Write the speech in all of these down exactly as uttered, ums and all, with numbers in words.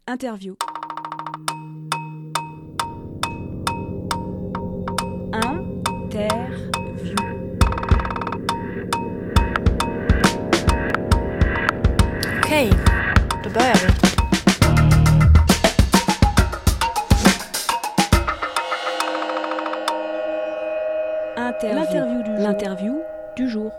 Interview. Interview. Okej, då börjar vi. Interview. L'interview du jour.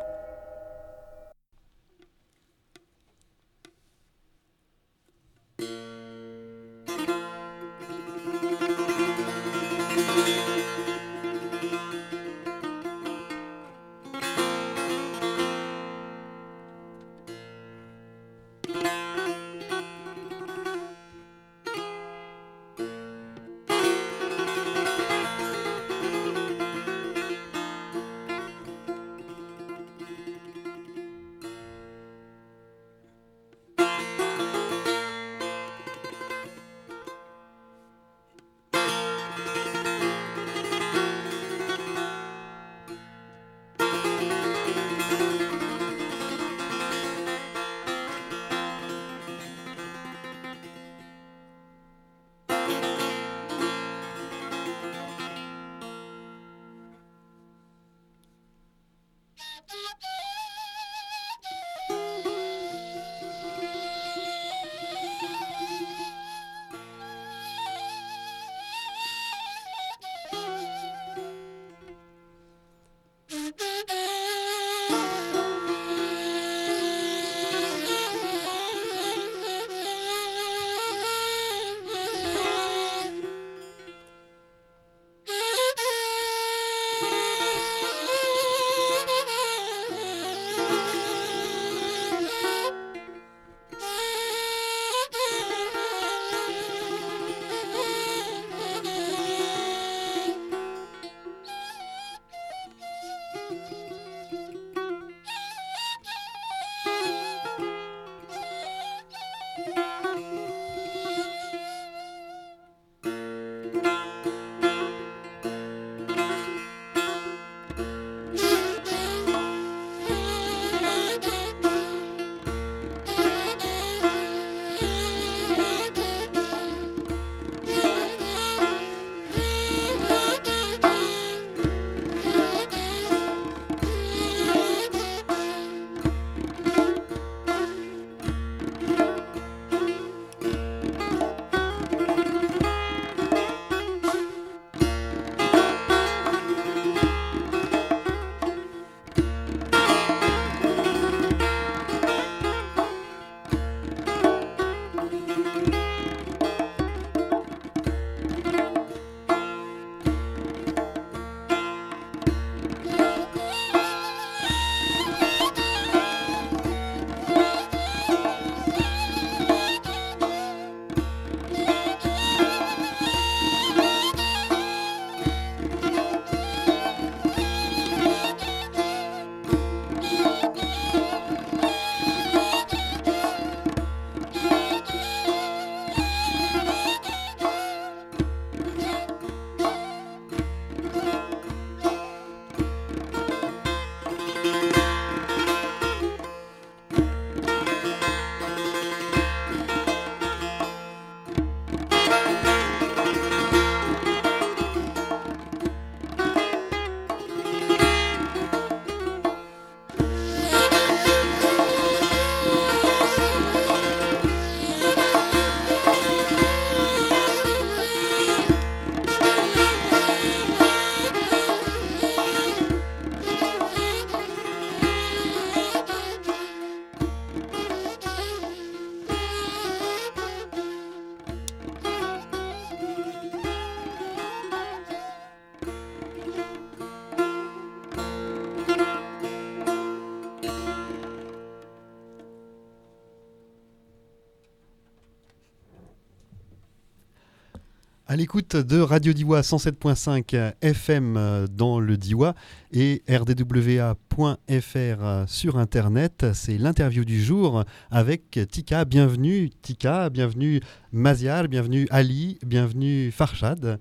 À l'écoute de Radio Diois cent sept virgule cinq F M dans le Diois et r d w a point f r sur Internet, c'est l'interview du jour avec Tika. Bienvenue Tika, bienvenue Maziar, bienvenue Ali, bienvenue Farshad.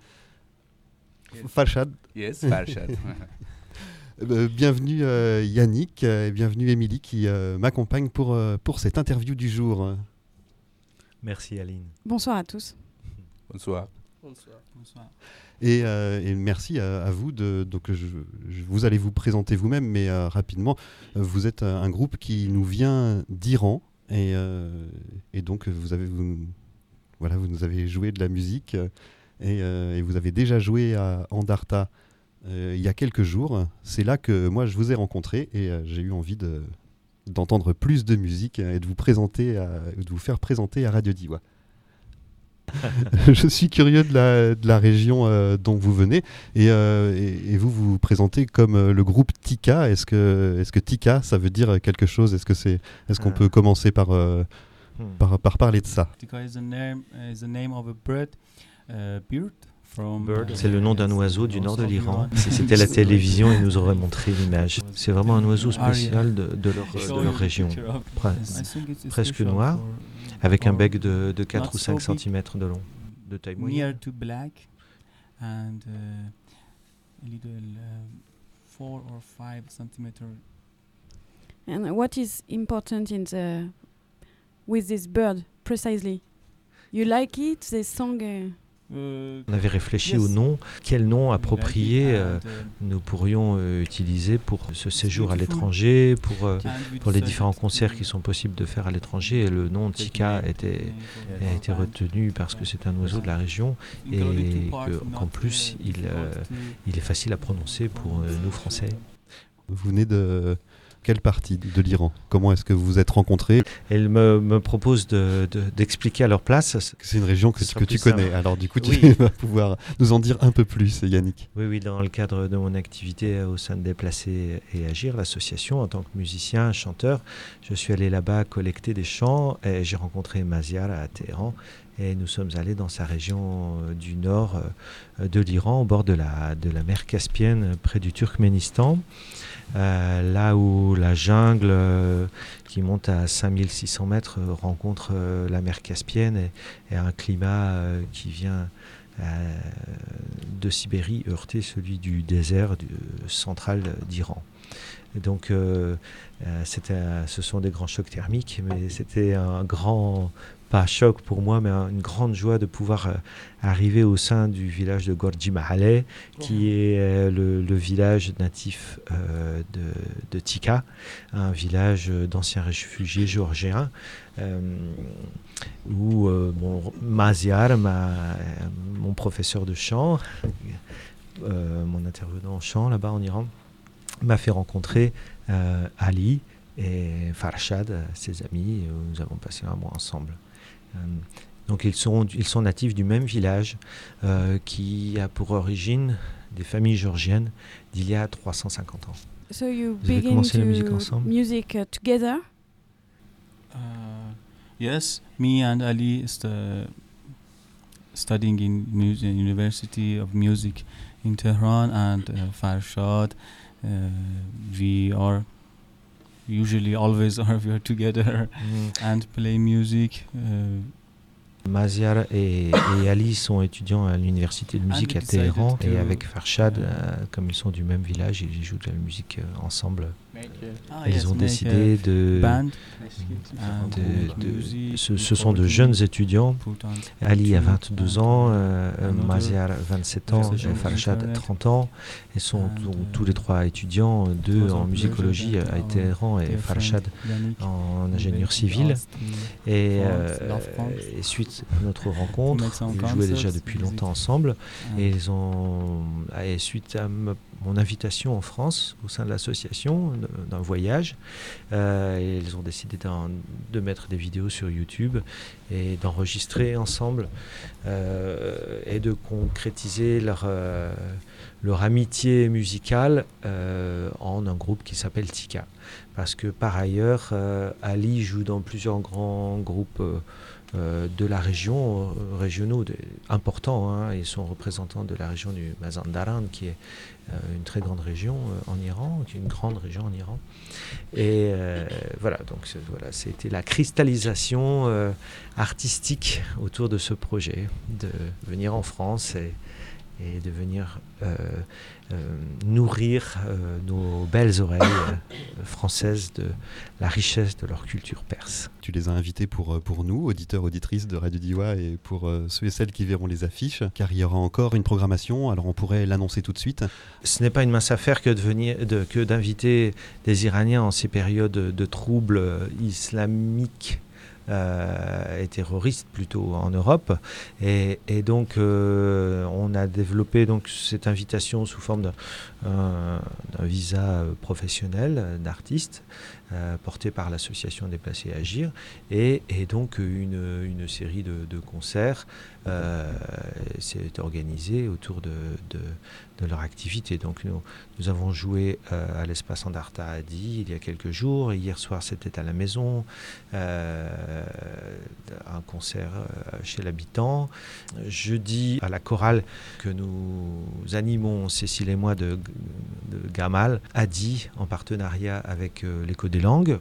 Yes. Farshad. Yes, Farshad. Euh, bienvenue euh, Yannick et bienvenue Émilie qui euh, m'accompagne pour, euh, pour cette interview du jour. Merci Aline. Bonsoir à tous. Bonsoir. Bonsoir. Bonsoir. Et, euh, et merci à, à vous. De, donc je, je- vous allez vous présenter vous-même, mais euh, rapidement, euh, vous êtes un, un groupe qui nous vient d'Iran. Et, euh, et donc, vous, avez, vous, voilà, vous nous avez joué de la musique. euh, Et, euh, et vous avez déjà joué à Andarta euh, il y a quelques jours. C'est là que moi, je vous ai rencontré. Et euh, j'ai eu envie de, d'entendre plus de musique euh, et de vous, présenter à, de vous faire présenter à Radio Diwa. Je suis curieux de la, de la région euh, dont vous venez et, euh, et, et vous vous présentez comme euh, le groupe Tika. Est-ce que, est-ce que Tika, ça veut dire quelque chose? Est-ce, que c'est, est-ce qu'on Ah. peut commencer par, euh, Hmm. par, par parler de ça? Tika is the name is the name of a bird, uh, bird from. Bird, uh, c'est le nom d'un yes, oiseau du nord de north of l'Iran. Iran. Si c'était la télévision, ils nous auraient montré l'image. C'est vraiment un oiseau spécial de, de leur, Show de you leur the région, picture of- Pre- I think it's presque special noir, for- avec un for bec de, de quatre not ou cinq so big, centimètres de long, de taille near moyenne. to black, and uh, a little uh, four or five centimeter. And what is important in the with this bird precisely? You like it? They song. Uh, Uh, On avait réfléchi Yes. au nom, quel nom we like approprié it, euh, and, uh, nous pourrions euh, utiliser pour ce séjour à beautiful. l'étranger, pour, euh, and we pour les decided différents to concerts qui sont possibles de faire à l'étranger. Et le nom Tika était, a été retenu parce que c'est un oiseau de la région et que- qu'en plus il, euh, il est facile à prononcer pour euh, nous Français. Vous venez de quelle partie de l'Iran? Comment est-ce que vous vous êtes rencontrés? Elle me, me propose de, de- d'expliquer à leur place. C'est une région que, Ce sera que tu plus simple. connais. Alors du coup, tu Oui. vas pouvoir nous en dire un peu plus, Yannick. Oui, oui, dans le cadre de mon activité au sein de Déplacer et Agir, l'association, en tant que musicien, chanteur, je suis allé là-bas collecter des chants et j'ai rencontré Maziar à Téhéran et nous sommes allés dans sa région euh, du nord euh, de l'Iran, au bord de la, de la mer Caspienne, près du Turkménistan, euh, là où la jungle euh, qui monte à cinq mille six cents mètres euh, rencontre euh, la mer Caspienne et, et un climat euh, qui vient euh, de Sibérie heurter celui du désert du, central d'Iran. Et donc, euh, euh, c'était, un- ce sont des grands chocs thermiques, mais c'était un grand, pas choc pour moi, mais un- une grande joie de pouvoir euh, arriver au sein du village de Gorji Mahale, qui est euh, le, le village natif euh, de, de Tika, un village d'anciens réfugiés géorgiens, euh, où euh, mon Maziar, ma- mon professeur de chant, euh, mon intervenant en chant là-bas en Iran, m'a fait rencontrer euh, Ali et Farshad, euh, ses amis, et nous avons passé un mois ensemble. Euh, donc ils sont, ils sont natifs du même village euh, qui a pour origine des familles géorgiennes d'il y a trois cent cinquante ans. so you Vous avez begin commencé la to musique ensemble? music uh, together. Uh, yes, me and Ali is the studying in music, University of Music in Tehran, and uh, Farshad. Uh, we are usually always are we are together and play music. Uh, Maziar et, et Ali sont étudiants à l'université de musique à Téhéran et avec Farshad, euh, comme ils sont du même village, ils jouent de la musique euh, ensemble. ah, Ils yes, ont make décidé a de... band and de- make de- music, ce, ce sont de recording, jeunes étudiants. put on Ali a YouTube vingt-deux and, ans, uh, euh, euh, another Maziar vingt-sept ans, musician et Farshad internet. trente ans. Ils sont And, tous- uh, tous les trois étudiants, deux was en a musicologie pleasure that à our Téhéran et dear Farshad friend Yannick en ingénieur invited civil. us to- Et, for euh, Love Camps. et suite à notre rencontre, make some ils jouaient déjà concerts, depuis visit. longtemps ensemble. and Et ils ont, et suite à me- mon invitation en France au sein de l'association de- d'un voyage, euh, et ils ont décidé d'en- de mettre des vidéos sur YouTube et d'enregistrer ensemble euh, et de concrétiser leur, euh, leur amitié musicale euh, en un groupe qui s'appelle Tika. Parce que par ailleurs, euh, Ali joue dans plusieurs grands groupes euh, euh, de la région, euh, régionaux de- importants. Hein. Ils sont représentants de la région du Mazandaran, qui est euh, une très grande région euh, en Iran, qui est une grande région en Iran. Et euh, voilà, donc c'est- voilà, c'était la cristallisation euh, artistique autour de ce projet, de venir en France et, et de venir euh, euh, nourrir euh, nos belles oreilles euh, françaises de la richesse de leur culture perse. Tu les as invités pour, pour nous, auditeurs, auditrices de Radio Diwa, et pour euh, ceux et celles qui verront les affiches, car il y aura encore une programmation, alors on pourrait l'annoncer tout de suite. Ce n'est pas une mince affaire que, de venir, de, que d'inviter des Iraniens en ces périodes de troubles islamiques Euh, et terroristes plutôt en Europe, et, et donc euh, on a développé donc cette invitation sous forme d'un, un, d'un visa professionnel d'artiste euh, porté par l'association Déplacer et Agir, et, et donc une, une série de, de concerts euh, s'est organisée autour de, de, de leur activité. Donc nous, nous avons joué euh, à l'espace Andarta à Die il y a quelques jours, et hier soir c'était à la maison, euh, un concert chez l'habitant. Jeudi à la chorale que nous animons, Cécile et moi, de, de Gamal, à Die, en partenariat avec euh, l'Écho des langues.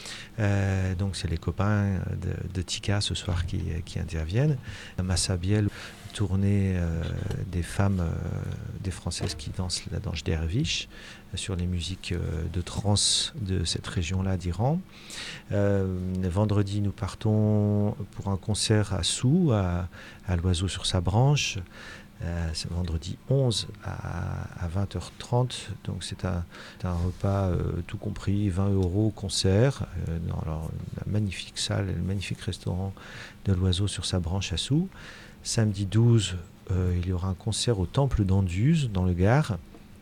Euh, donc c'est les copains de, de Tika ce soir qui, qui interviennent. Massabiel, tournée euh, des femmes, euh, des Françaises qui dansent la danse derviche euh, sur les musiques euh, de trance de cette région-là d'Iran. Euh, vendredi, nous partons pour un concert à Sous, à, à l'Oiseau sur sa branche. Euh, c'est vendredi onze à, à vingt heures trente, donc c'est un, c'est un repas euh, tout compris, vingt euros concert, euh, dans leur, la magnifique salle, le magnifique restaurant de l'Oiseau sur sa branche à Sous. Samedi douze, euh, il y aura un concert au Temple d'Anduze, dans le Gard,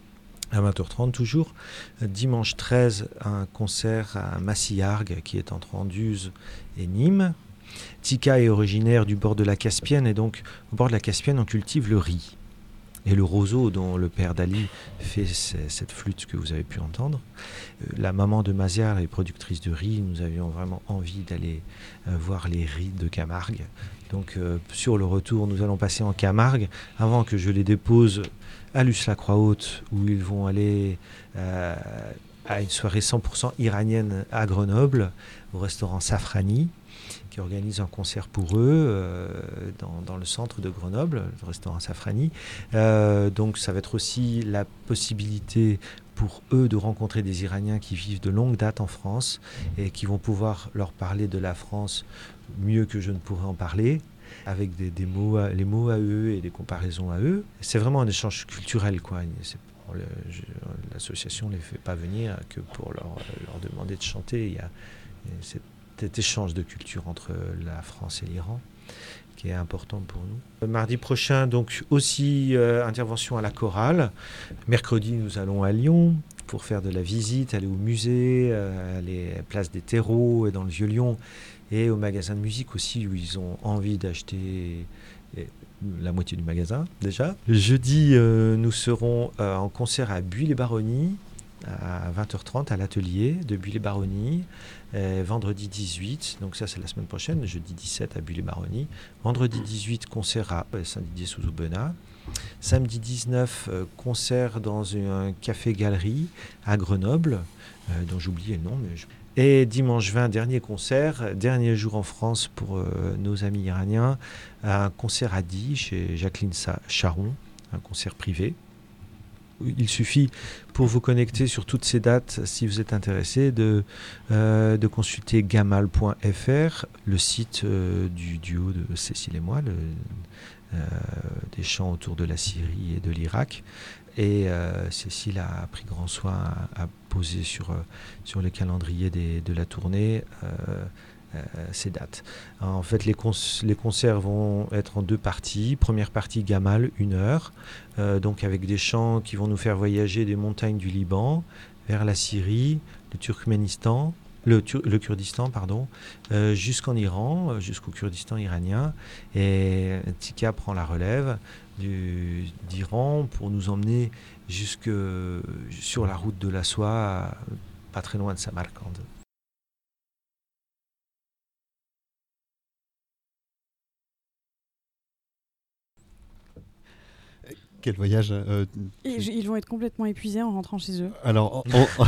à vingt heures trente toujours. Dimanche treize, un concert à Massillargues, qui est entre Anduze et Nîmes. Tika est originaire du bord de la Caspienne, et donc au bord de la Caspienne on cultive le riz et le roseau dont le père d'Ali fait cette flûte que vous avez pu entendre. La maman de Maziar est productrice de riz, nous avions vraiment envie d'aller voir les riz de Camargue. Donc euh, sur le retour nous allons passer en Camargue avant que je les dépose à Luce-la-Croix-Haute, où ils vont aller euh, à une soirée cent pour cent iranienne à Grenoble, au restaurant Safrani, qui organise un concert pour eux euh, dans, dans le centre de Grenoble, le restaurant Safrani. Euh, donc ça va être aussi la possibilité pour eux de rencontrer des Iraniens qui vivent de longue date en France et qui vont pouvoir leur parler de la France mieux que je ne pourrais en parler, avec des, des mots, à, les mots à eux et des comparaisons à eux. C'est vraiment un échange culturel, quoi. C'est pour le, je, l'association ne les fait pas venir que pour leur, leur demander de chanter. Il y a cette cet échange de culture entre la France et l'Iran qui est important pour nous. Mardi prochain, donc aussi euh, intervention à la chorale. Mercredi, nous allons à Lyon pour faire de la visite, aller au musée, euh, aller à la place des terreaux dans le Vieux-Lyon, et au magasin de musique aussi, où ils ont envie d'acheter la moitié du magasin déjà. Jeudi, euh, nous serons euh, en concert à Buis-les-Baronnies à vingt heures trente à l'atelier de Buis-les-Baronnies. Euh, vendredi dix-huit, donc ça c'est la semaine prochaine, jeudi dix-sept à Buis-les-Baronnies. Vendredi dix-huit, concert à Saint-Didier sous Aubenas. Samedi dix-neuf, euh, concert dans un café-galerie à Grenoble, euh, dont j'oubliais le nom. Mais je... Et dimanche vingt, dernier concert, dernier jour en France pour euh, nos amis iraniens, un concert à Die chez Jacqueline Charon, un concert privé. Il suffit, pour vous connecter sur toutes ces dates, si vous êtes intéressé, de, euh, de consulter gamal point f r, le site euh, du duo de Cécile et moi, le, euh, des chants autour de la Syrie et de l'Irak. Et euh, Cécile a pris grand soin à, à poser sur, euh, sur le calendrier des, de la tournée euh, Euh, ces dates. En fait, les, cons- les concerts vont être en deux parties. Première partie, Gamal, une heure, euh, donc avec des chants qui vont nous faire voyager des montagnes du Liban vers la Syrie, le Turkménistan, le, Tur- le Kurdistan, pardon, euh, jusqu'en Iran, jusqu'au Kurdistan iranien. Et Tika prend la relève du, d'Iran pour nous emmener jusque sur la route de la soie, pas très loin de Samarcande. Quel voyage euh, Et j- ils vont être complètement épuisés en rentrant chez eux. Alors, en, en-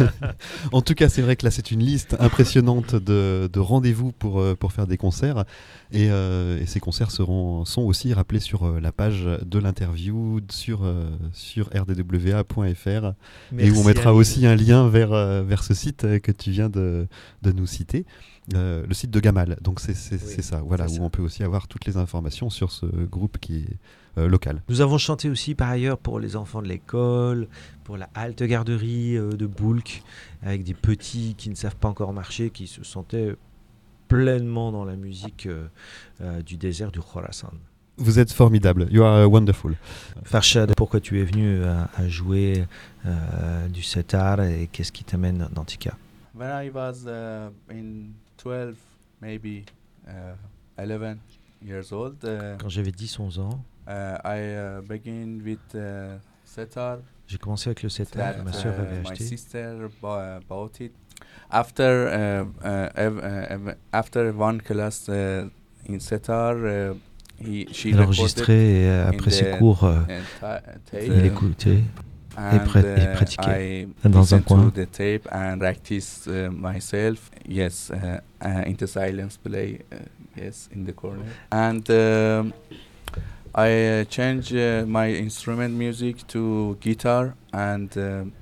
en tout cas, c'est vrai que là, c'est une liste impressionnante de, de rendez-vous pour, euh, pour faire des concerts. Et, euh, et ces concerts seront, sont aussi rappelés sur euh, la page de l'interview sur, euh, sur r d w a point f r. Et où on mettra Ali. aussi un lien vers, euh, vers ce site euh, que tu viens de, de nous citer. Euh, le site de Gamal. Donc, c'est, c'est, Oui, c'est ça, voilà, c'est où ça. on peut aussi avoir toutes les informations sur ce groupe qui est euh, local. Nous avons chanté aussi par ailleurs pour les enfants de l'école, pour la halte garderie euh, de Boulk, avec des petits qui ne savent pas encore marcher, qui se sentaient pleinement dans la musique euh, euh, du désert du Khorasan. Vous êtes formidable. You are wonderful. Farshad, pourquoi tu es venu à, à jouer euh, du setar et qu'est-ce qui t'amène dans Tika? When I was uh, in twelve, maybe uh, eleven years old, uh, Quand j'avais dix onze ans, uh, I uh, began with uh, setar. j'ai commencé avec le setar, That ma sœur uh, avait my acheté. sister bu- bought it. After uh, uh, ev- uh, ev- after one class uh, in setar, uh, he she Elle recorded enregistrait et euh, après in ses the- cours, euh, and ta- tape. il écoutait. and prêt- et uh, pratiquait I dans un listened coin. to the tape and practiced uh, myself. Yes, uh, uh, in the silence play. Uh, yes, in the corner. And um, I uh, changed uh, my instrument music to guitar, and um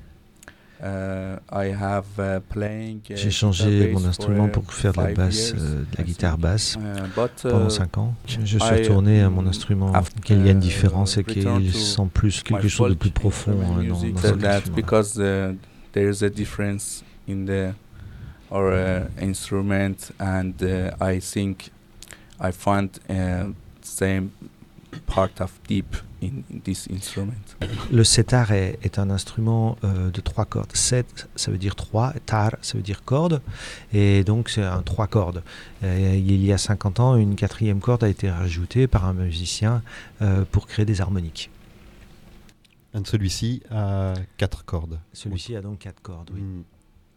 uh, I have uh, playing. Uh, J'ai guitar changé bass mon for, instrument uh, pour faire de la five basse, years, euh, de la I guitare think. basse. Uh, but Pendant uh, cinq ans, je suis I, retourné à mon um, instrument. after, Il y a une uh, différence et return qu'il to sent plus quelque my chose de folk plus profond instrument euh, dans, music, dans so cet that instrument. because uh, there is a difference in the our uh, instrument, and uh, I think I find uh, same part of deep in, in this instrument. Le setar est, est un instrument euh, de trois cordes. Set, ça veut dire trois, tar, ça veut dire corde, et donc c'est un trois cordes. Euh, il y a cinquante ans, une quatrième corde a été rajoutée par un musicien euh, pour créer des harmoniques. Un de celui-ci a quatre cordes. Celui-ci a donc quatre cordes, oui. Mm.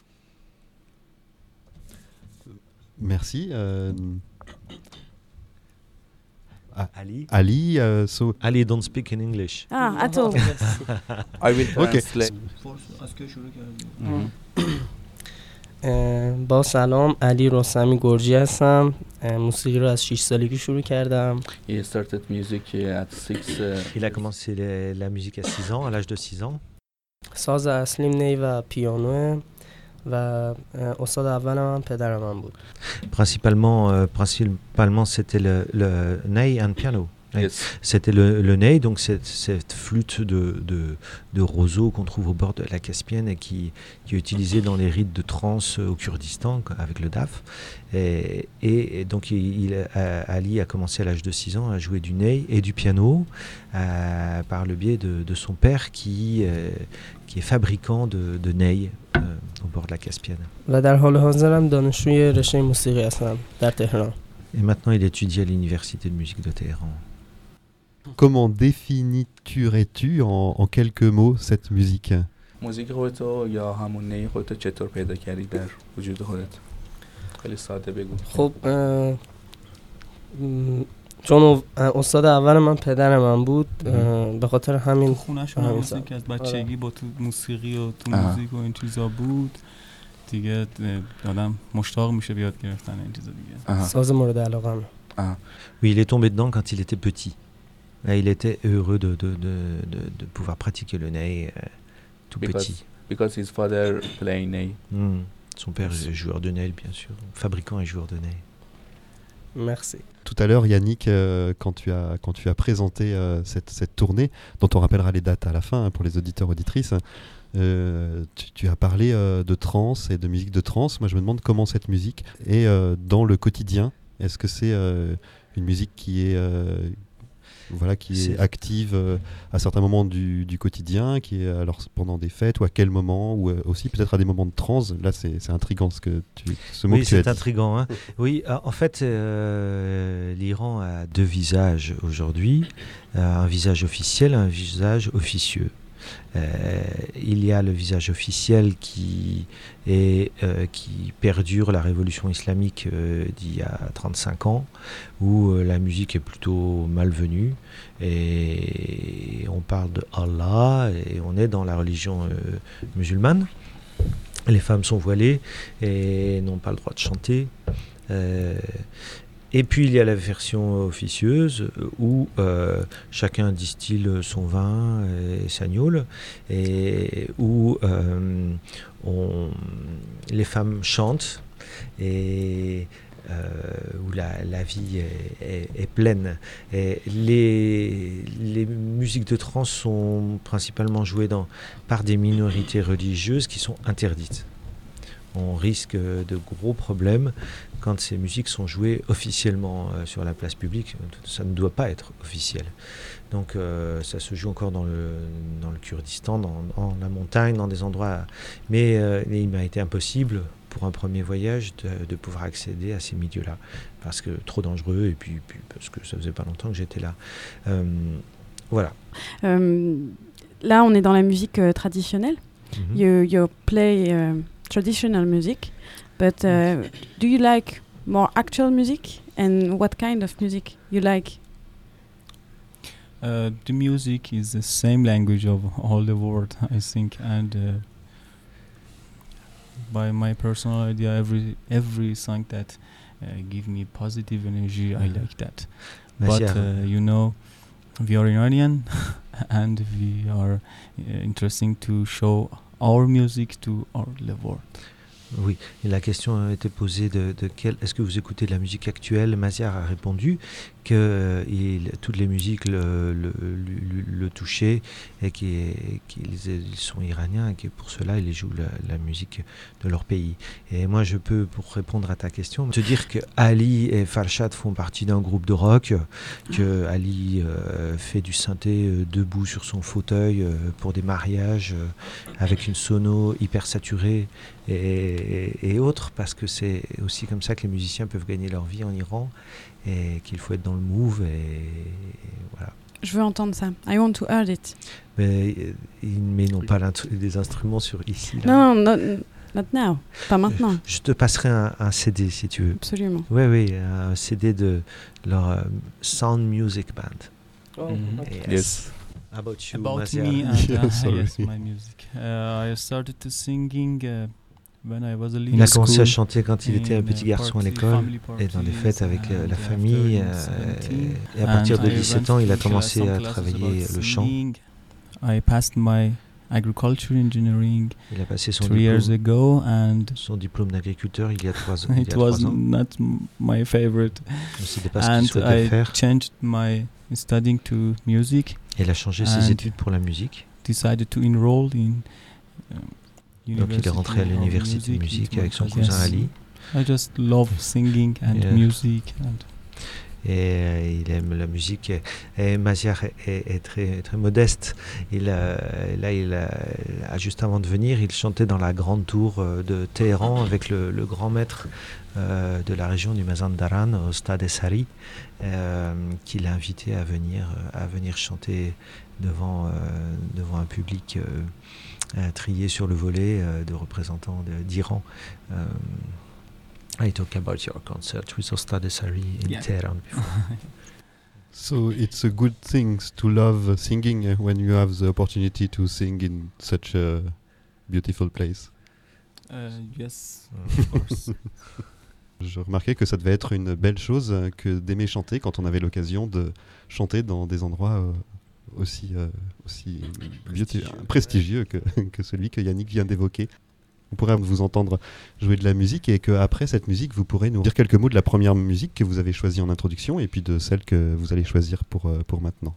Merci. euh, Ali, Ali, uh, so Ali don't speak in English. Ah, attends. I will Okay. translate. Mhm. اه، با سلام، علی رستمی گرجی هستم. اه، موسیقی رو از شش سالگی شروع کردم. He started music uh, at six. Uh, Il a commencé la, la musique à six ans, à l'âge de six ans. ساز اصلیم نی و پیانوه و اه، استاد اولم هم پدر من بود. Principalement, euh, principalement c'était le, le ney and piano. Oui. yes. C'était le, le ney, donc cette, cette flûte de, de, de roseau qu'on trouve au bord de la Caspienne et qui, qui est utilisée dans les rites de trance au Kurdistan quoi, avec le daf. Et, et, et donc il, il, euh, Ali a commencé à l'âge de six ans à jouer du ney et du piano euh, par le biais de, de son père qui, euh, qui est fabricant de, de ney euh, au bord de la Caspienne. و در حال حاضرم دانشجوی رشته موسیقی هستم در تهران. Et maintenant il étudie à l'université de musique de Téhéran. comment définirais-tu en, en quelques mots cette musique? موزیک خودتو یا همون نی خودتو چطور پیدا کردی در وجود خودت؟ خیلی ساده بگو. خب اه، م، چون او- اه، استاد اول من پدر من بود، اه، به خاطر همین خونه‌شون همین هم سال. مثل که از بچگی با تو موسیقی و تو آها. موزیک و این چیزا بود دیگه. اه، آدم مشتاق میشه بیاد گرفتن این چیزا دیگه. آها. ساز مورد علاقم. آها. Oui, il est tombé dedans quand il était petit. Là, il était heureux de, de, de, de, de pouvoir pratiquer le ney euh, tout Because- petit. Because his father play ney. Hmm. Son père est joueur de ney, bien sûr. Fabricant et joueur de ney. مرسی. Tout à l'heure, Yannick, euh, quand, tu as, quand tu as présenté euh, cette, cette tournée, dont on rappellera les dates à la fin hein, pour les auditeurs auditrices, euh, tu, tu as parlé euh, de trance et de musique de trance. Moi, je me demande comment cette musique est euh, dans le quotidien. Est-ce que c'est euh, une musique qui est, euh, voilà, qui est C'est- active euh, à certains moments du, du quotidien, qui est alors pendant des fêtes ou à quel moment, ou euh, aussi peut-être à des moments de transe? Là, c'est c'est intriguant ce, que tu, ce mot Oui, que tu as c'est dit. intriguant. Hein. Oui, euh, en fait, euh, l'Iran a deux visages aujourd'hui. Euh, un visage officiel, un visage officieux. Euh, il y a le visage officiel qui, est, euh, qui perdure la révolution islamique euh, d'il y a trente-cinq ans, où euh, la musique est plutôt malvenue, et on parle de Allah, et on est dans la religion euh, musulmane. Les femmes sont voilées et n'ont pas le droit de chanter. Euh, Et puis il y a la version officieuse où euh, chacun distille son vin et sa gnôle, et où euh, on, les femmes chantent, et euh, où la, la vie est, est, est pleine. Et les, les musiques de trance sont principalement jouées dans, par des minorités religieuses qui sont interdites. On risque de gros problèmes quand ces musiques sont jouées officiellement euh, sur la place publique. Ça ne doit pas être officiel. Donc euh, ça se joue encore dans le, dans le Kurdistan, dans, dans la montagne, dans des endroits... Mais, euh, mais il m'a été impossible, pour un premier voyage, de, de pouvoir accéder à ces milieux-là. Parce que trop dangereux, et puis, puis parce que ça faisait pas longtemps que j'étais là. Euh, voilà. Euh, là, on est dans la musique euh, traditionnelle. Mm-hmm. You, you play... Uh... traditional music, but uh, do you like more actual music, and what kind of music you like? Uh, the music is the same language of all the world, I think, and uh, by my personal idea, every every song that uh, give me positive energy, I like that. But uh, you know, we are Iranian, and we are uh, interesting to show our music to all the world. Oui, et la question a été posée de, de quel, est-ce que vous écoutez de la musique actuelle? Maziar a répondu que euh, il, toutes les musiques le, le, le, le touchaient, et qu'ils ils sont iraniens, et que pour cela ils jouent la, la musique de leur pays. Et moi je peux, pour répondre à ta question, te dire que Ali et Farshad font partie d'un groupe de rock, que Ali euh, fait du synthé euh, debout sur son fauteuil euh, pour des mariages euh, avec une sono hyper saturée et, et autres, parce que c'est aussi comme ça que les musiciens peuvent gagner leur vie en Iran, et qu'il faut être dans le move, et, et voilà. Je veux entendre ça. I want to hear it. Mais, mais ils n'ont pas des instruments sur ici. Là. Non, non, not, not now. Pas maintenant. Je, je te passerai un, un C D si tu veux. Absolument. Oui, oui, un C D de leur uh, Sound Music Band. Oh, Mm-hmm. okay. Yes. yes. About you, About Maziar. me and uh, Yes, yes, my music. Uh, I started to singing uh, when I was a little Il a commencé school à chanter quand il était un petit garçon à l'école, et dans les fêtes avec euh, la famille. Euh, et à partir de dix-sept ans, il a commencé à travailler le chant. I passed my agriculture engineering Il a passé son three years diplôme, ago, and son diplôme d'agriculteur il y a trois, il y a it trois was ans. not m- my favorite. C'était pas ce qu'il And souhaitait I faire. changed my studying to music. Il a changé ses and études pour la musique. Decided to enroll in. Um, Donc il est rentré à l'université de musique avec son cousin Ali. I just love singing and Yeah. music. And Et euh, il aime la musique. Et, et Maziar est, est, est très, très modeste. Il, euh, là, il a, juste avant de venir, il chantait dans la grande tour euh, de Téhéran avec le, le grand maître euh, de la région du Mazandaran, au Stade Sari, euh, qui l'a invité à venir, à venir chanter devant, euh, devant un public euh, euh, trié sur le volet euh, de représentants de, d'Iran. Euh, I talk about your concert with Ostad Sari in Yeah. Tehran before. So it's a good thing to love singing uh, when you have the opportunity to sing in such a beautiful place. uh, yes, of course. Je remarquais que ça devait être une belle chose euh, que d'aimer chanter quand on avait l'occasion de chanter dans des endroits euh, aussi, euh, aussi Prestigieux, beauté- prestigieux que, que celui que Yannick vient d'évoquer. On pourrait vous entendre jouer de la musique, et qu'après cette musique, vous pourrez nous dire quelques mots de la première musique que vous avez choisie en introduction, et puis de celle que vous allez choisir pour, euh, pour maintenant.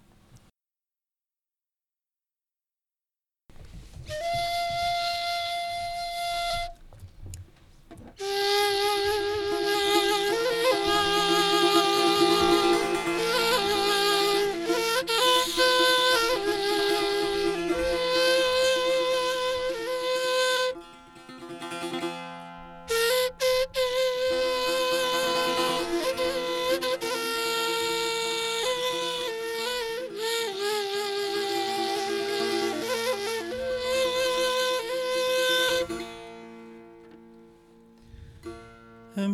Thank you.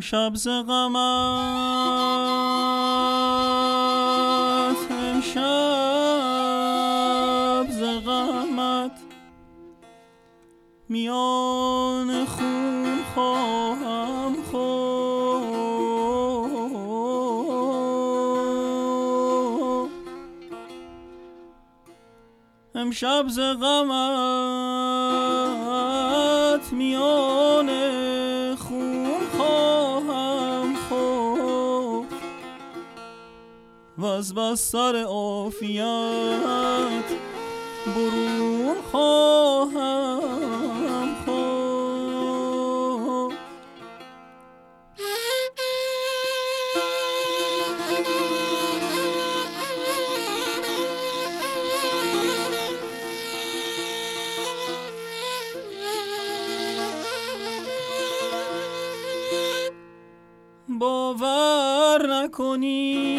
امشب ز غمت امشب ز غمت میان خون خواهم خفت امشب ز غمت میان خون خواهم خفت وز بستر عافیت برون خواهم خفت باور نکنی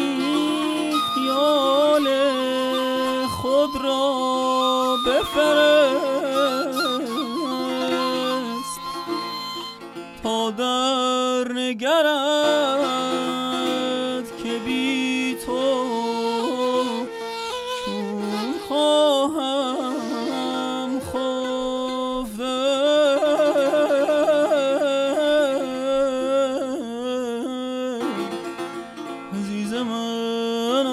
خیال خود را بفرست تا در نگرد که بی تو چون خواهم خفت عزیز من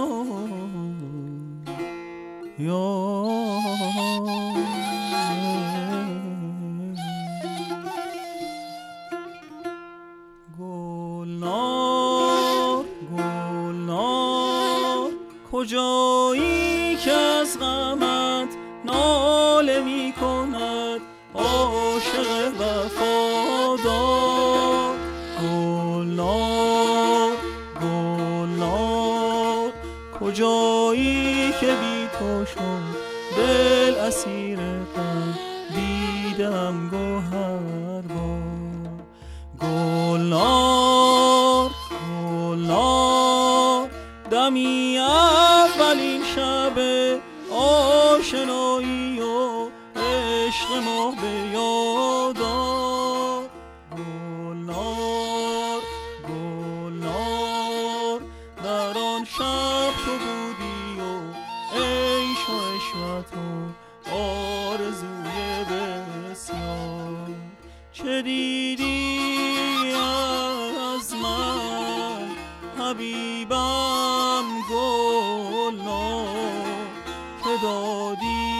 یا گلنار گلنار کجایی که از غمت ناله می کند عاشق وفادار گلنار گلنار کجایی که بی تو شد دل اسیر غم دیدم گوهر بار گلنار گلنار دمی اولین شب آشنایی و عشق ما به یاد آر گلنار گلنار در آن شب تو بودی و عیش و عشرت و آرزوی بسیار چه دیدی از من حبیبم گلنار که دادی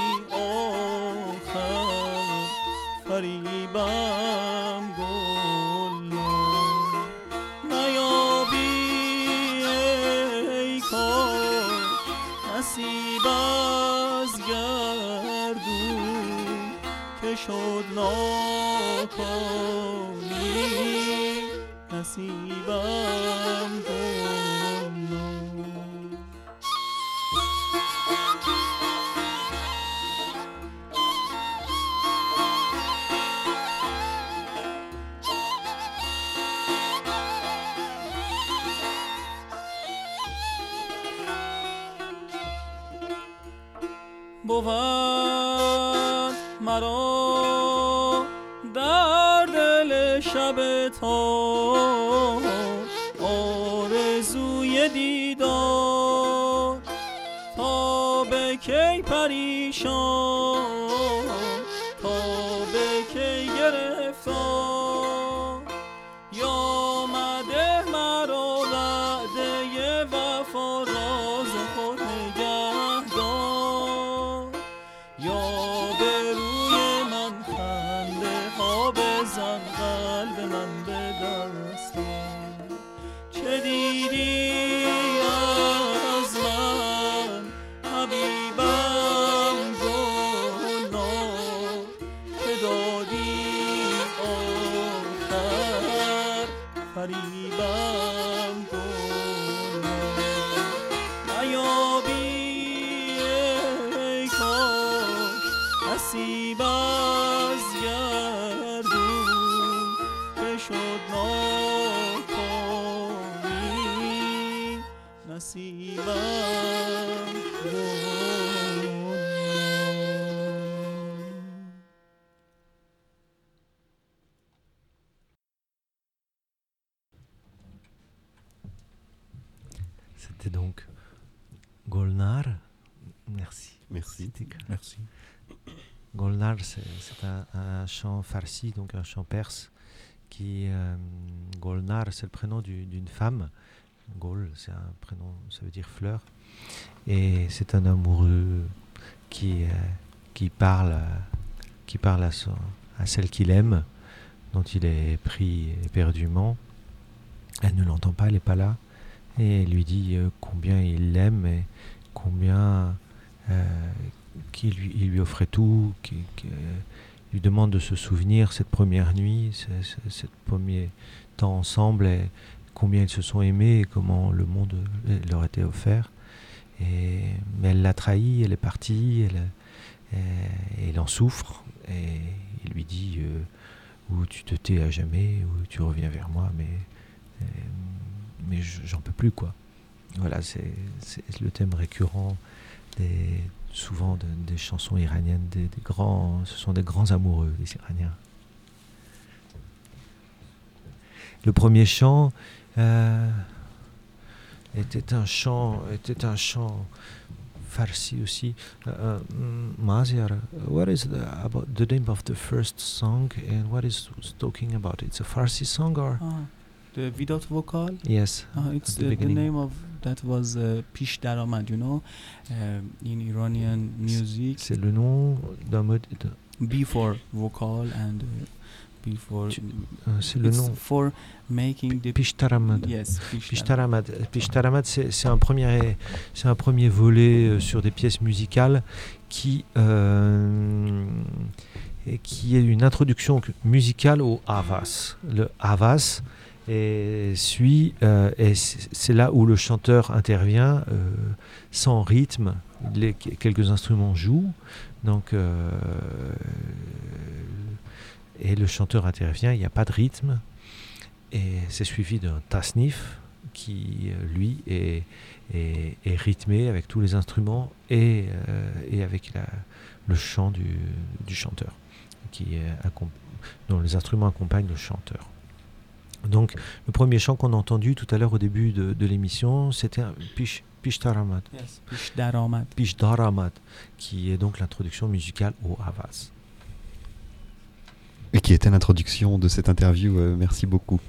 آخر فریبم گلنار نیابی ای کار نصیب از گردون که شد ناکامی نصیبم گلنار بود مرا در دل شب تا آرزوی دیدار تا به کی پریشان تا به کی گرفتار یا مده مرا وعده وفا راز خود نگهدار یا به روی من خنده ها بزن قلب من به دست چه دیدی از من حبیبم گلنار که دادی آخر فریبم گلنار نیابی ای کاش نصیب از گردون که شد ناکامی نصیبم C'était donc Golnar. Merci. Merci. Merci. Golnar, c'est, c'est un, un chant farsi, donc un chant perse, qui... Euh, Golnar, c'est le prénom du, d'une femme. Gol, c'est un prénom, ça veut dire fleur. Et c'est un amoureux qui, euh, qui parle, qui parle à, son, à celle qu'il aime, dont il est pris éperdument. Elle ne l'entend pas, elle n'est pas là. Et elle lui dit euh, combien il l'aime et combien euh, qu'il lui, il lui offrait tout, qu'il, qu'il lui demande de se souvenir cette première nuit, ce, ce, ce premier temps ensemble, et combien ils se sont aimés et comment le monde leur était offert. Et, mais elle l'a trahi, elle est partie, elle, et, et il en souffre, et il lui dit euh, ou tu te tais à jamais, ou tu reviens vers moi, mais, euh, mais j'en peux plus, quoi. Voilà, c'est, c'est le thème récurrent des, souvent de, des chansons iraniennes, des, des grands, ce sont des grands amoureux, les Iraniens. Le premier chant euh, était un chant, était un chant farsi aussi. Uh, Maziar, what is the, about the name of the first song and what is talking about? It's a Farsi song or? Ah, the without vocal? Yes. Uh, it's the uh, the beginning. name of that was uh, Pish Daramad, you know, uh, in Iranian music. C'est le nom d'un mode. De... Before vocal and uh, before. Tu, euh, c'est le it's nom. for making the. Pishtaramad. Yes. Pishtaramad. Pishtaramad, c'est, c'est un premier, c'est un premier volet euh, sur des pièces musicales qui. Euh, et qui est une introduction musicale au havas. Le havas et suit, euh, et c'est là où le chanteur intervient euh, sans rythme. Les, quelques instruments jouent, donc euh, et le chanteur intervient. Il n'y a pas de rythme, et c'est suivi d'un tasnif qui lui est, est, est rythmé avec tous les instruments et, euh, et avec la, le chant du, du chanteur, qui est, dont les instruments accompagnent le chanteur. Donc, le premier chant qu'on a entendu tout à l'heure au début de, de l'émission, c'était un Pish, Pishtaramad. Yes, Pishdaramad. Pishdaramad, qui est donc l'introduction musicale au havas. Et qui était l'introduction de cette interview. Euh, merci beaucoup.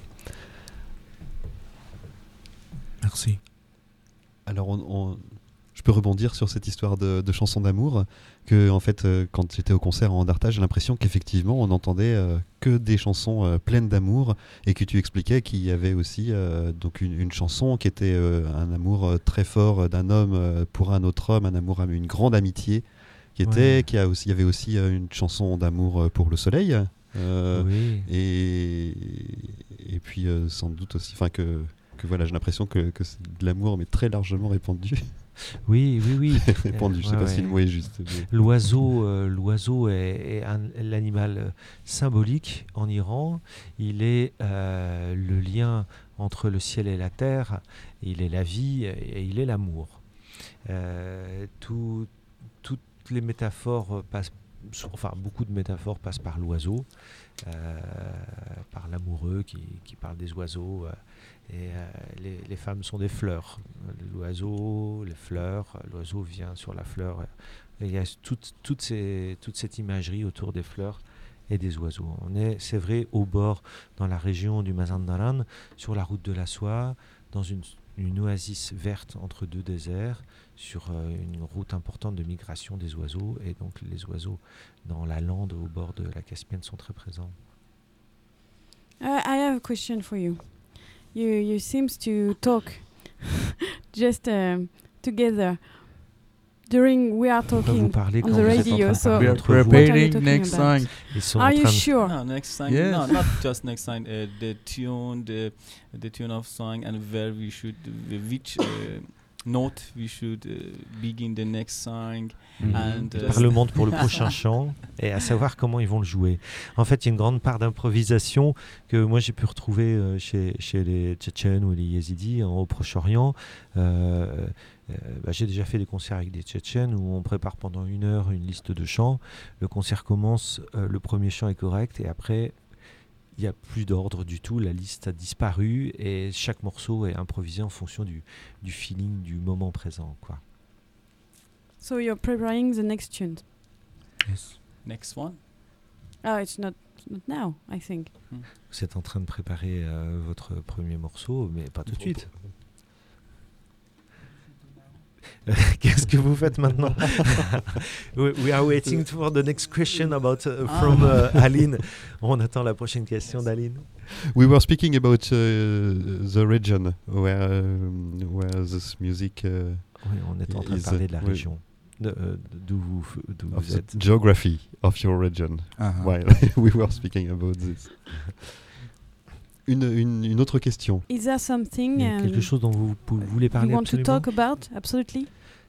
Merci. Alors, on, on, je peux rebondir sur cette histoire de, de chanson d'amour. Que, en fait, euh, quand j'étais au concert en Andarta, j'ai l'impression qu'effectivement, on n'entendait euh, que des chansons euh, pleines d'amour, et que tu expliquais qu'il y avait aussi euh, donc une, une chanson qui était euh, un amour euh, très fort d'un homme euh, pour un autre homme, un amour, une grande amitié, qui était, Ouais. qui a aussi, il y avait aussi euh, une chanson d'amour pour le soleil. Euh, oui. et, et puis euh, sans doute aussi, enfin que, que voilà, j'ai l'impression que, que c'est de l'amour, mais très largement répandu. Oui, oui, oui. répandu, je sais Ouais, pas ouais. si le mot est juste. Mais... L'oiseau, euh, l'oiseau est, est un, l'animal euh, symbolique en Iran. Il est euh, le lien entre le ciel et la terre. Il est la vie et il est l'amour. Euh, tout, toutes les métaphores passent, enfin beaucoup de métaphores passent par l'oiseau, euh, par l'amoureux qui, qui parle des oiseaux. Euh, Et euh, les, les femmes sont des fleurs. L'oiseau, les fleurs, l'oiseau vient sur la fleur. Et il y a toute, toute, ces, toute cette imagerie autour des fleurs et des oiseaux. On est, c'est vrai, au bord, dans la région du Mazandaran, sur la route de la soie, dans une, une oasis verte entre deux déserts, sur euh, une route importante de migration des oiseaux. Et donc les oiseaux dans la lande au bord de la Caspienne sont très présents. Uh, I have a question for you. You you seems to talk just um, together during we are On va vous talking parler on quand the vous êtes en radio. train de So parler We are entre vous. What are you preparing talking next about? song. Ils sont Are en you train de- sure? No, next song. Yes. No, not just next song. Uh, the tune, the the tune of song, and where we should, uh, which uh, note we should uh, begin the next song. Mhm. And, Ils uh, parlementent pour le prochain chant et à savoir comment ils vont le jouer. En fait, il y a une grande part d'improvisation que moi j'ai pu retrouver euh, chez, chez les Tchétchènes ou les Yézidis hein, au Proche-Orient. Euh, euh, bah, j'ai déjà fait des concerts avec des Tchétchènes où on prépare pendant une heure une liste de chants. Le concert commence, euh, le premier chant est correct et après il n'y a plus d'ordre du tout, la liste a disparu et chaque morceau est improvisé en fonction du, du feeling du moment présent, quoi. So you're preparing the next tune. Yes. Next one. Oh, it's not not now, I think. Vous êtes en train de préparer euh, votre premier morceau, mais pas tout de suite. Qu'est-ce que vous faites maintenant? we, we are waiting for the next question about uh, from uh, Aline. On attend la prochaine question d'Aline. We were speaking about uh, the region where um, where this music. Uh, oui, on est en train de is, parler de la uh, région, de, euh, d'où vous, d'où of vous the êtes. geography of your region. Uh-huh. While we were speaking about this. Une, une, une autre question. Is there something Il y a um, quelque chose dont vous, vous voulez parler you want absolument? to talk about? Absolutely.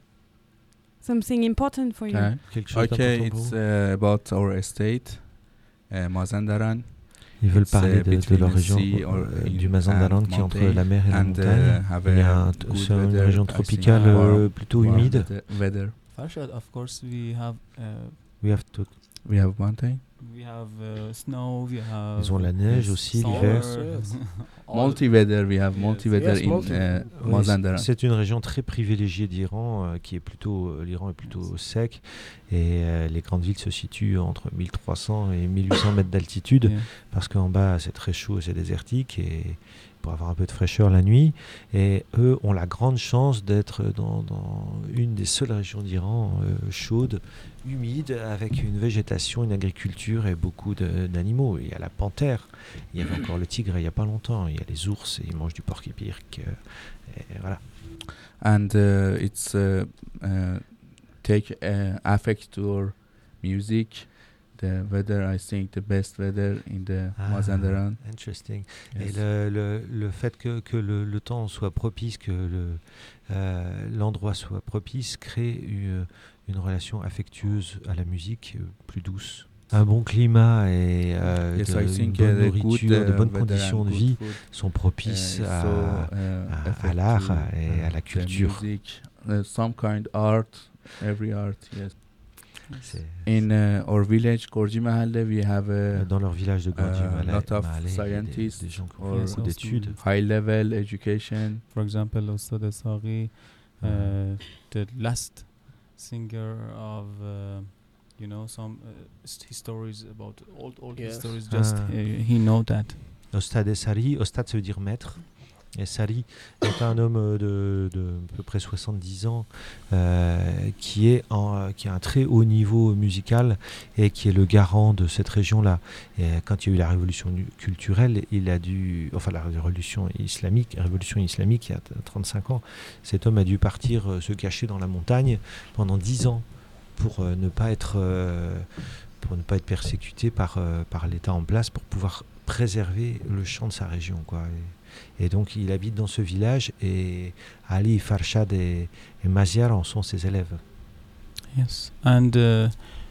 Something important for you. Okay. Quelque chose Okay, d'important pour it's vous? uh, about our estate, uh, Mazandaran. Ils veulent it's, parler uh, de, de between leur the région, sea or euh, in- du Mazandaran and qui est entre mountain la mer et la and, montagne. uh, have Il y a a un, good c'est une weather, région I think, tropicale warm- euh, plutôt warm humide. weather- weather. Farshad, of course, we have uh, We have to- We have mountain. we have uh, snow. We have. Ils ont la neige yes, aussi summer, l'hiver. Yes. all- Multi-weather. We have Yes. multi-weather Yes, in multi- uh, Oui, Mazandaran. c'est c'est une région très privilégiée d'Iran, euh, qui est plutôt euh, l'Iran est plutôt sec et euh, les grandes villes se situent entre mille trois cents et mille huit cents mètres d'altitude Yeah. parce qu'en bas c'est très chaud et c'est désertique et pour avoir un peu de fraîcheur la nuit, et eux ont la grande chance d'être dans, dans une des seules régions d'Iran euh, chaudes, humides, avec une végétation, une agriculture et beaucoup de- d'animaux. Il y a la panthère, il y avait encore le tigre il n'y a pas longtemps, il y a les ours et ils mangent du porc-épic. euh, et voilà. And uh, it's uh, uh, take uh, affect to our music. The weather, I think, the best weather in the Ah, Mazandaran. Interesting. Yes. Et le, le, le fait que, que le, le temps soit propice, que le, euh, l'endroit soit propice, crée une, une relation affectueuse à la musique euh, plus douce. Un bon climat et euh, Yes, de- I une think bonne uh, the nourriture, good, de uh, bonnes weather conditions and de good vie food, sont uh, propices is à, so, uh, à- à affect l'art to, et à uh, la the culture. music, uh, some kind art, every art, yes. C'est- In uh, our village, Gorji Mahalle, we have a Dans leur village de Gorji uh, Malay, lot of Malay, il y a des, scientists des gens qui ont or fait Yes, beaucoup also d'études. high level education. For example, Ustad Asaghi, uh, the last singer of, uh, you know, some uh, st- stories about old old Yes. stories. Just Ah. uh, he know that. Ostad et Sari, Ostad ça veut dire maître, et Sari est un homme euh, de, de à peu près soixante-dix ans euh, qui, est en, euh, qui a un très haut niveau musical et qui est le garant de cette région-là. Et euh, quand il y a eu la révolution nu- culturelle, il a dû, enfin la révolution islamique, la révolution islamique il y a t- trente-cinq ans, cet homme a dû partir euh, se cacher dans la montagne pendant dix ans pour euh, ne pas être euh, pour ne pas être persécuté par, euh, par l'État en place, pour pouvoir préserver le chant de sa région, quoi. Et, et donc il habite dans ce village et Ali, Farshad et, et Maziar en sont ses élèves. Yes, and uh,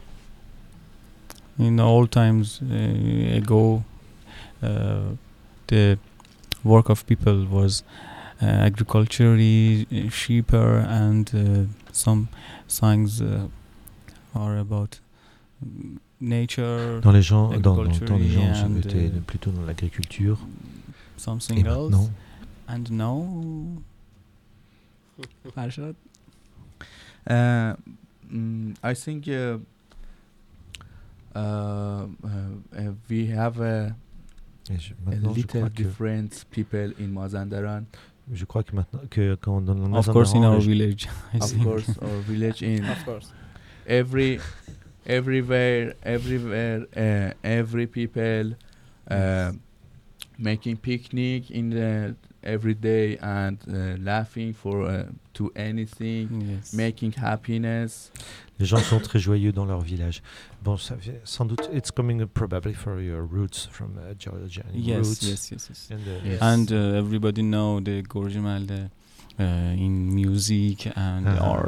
in old times uh, ago, uh, the work of people was uh, agriculture, uh, sheeper, and uh, some songs uh, are about mm, nature, Dans les gens, dans, dans le temps des gens, and, c'était uh, plutôt dans l'agriculture. something Et else. maintenant, And now, Farshad? Uh, mm, I think uh, uh, uh, uh, we have a, et je, a maintenant je little crois que different people in Mazandaran. je crois que maintenant que quand dans le Of course, in Mazandaran, our je- village. I Of think. course, our village in Of course. every everywhere everywhere uh, every people uh, making picnic in the every day and uh, laughing for uh, to anything, Yes. making happiness. les gens sont très joyeux dans leur village. Bon, ça fait sans doute, it's coming probably for your roots from uh, Georgian Yes, roots. yes, yes, yes. And, uh, Yes. And uh, everybody know the Gorjimal uh, in music and Ah. art.